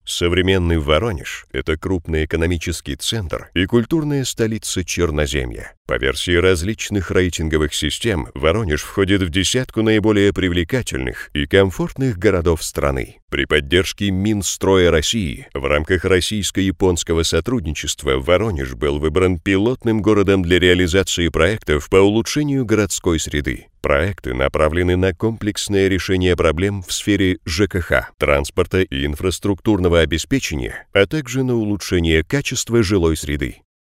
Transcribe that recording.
Современный Воронеж – это крупный экономический центр и культурная столица Черноземья. По версии различных рейтинговых систем, Воронеж входит в десятку наиболее привлекательных и комфортных городов страны. При поддержке Минстроя России в рамках российско-японского сотрудничества Воронеж был выбран пилотным городом для реализации проектов по улучшению городской среды. Проекты направлены на комплексное решение проблем в сфере ЖКХ, транспорта и инфраструктурного обеспечения, а также на улучшение качества жилой среды.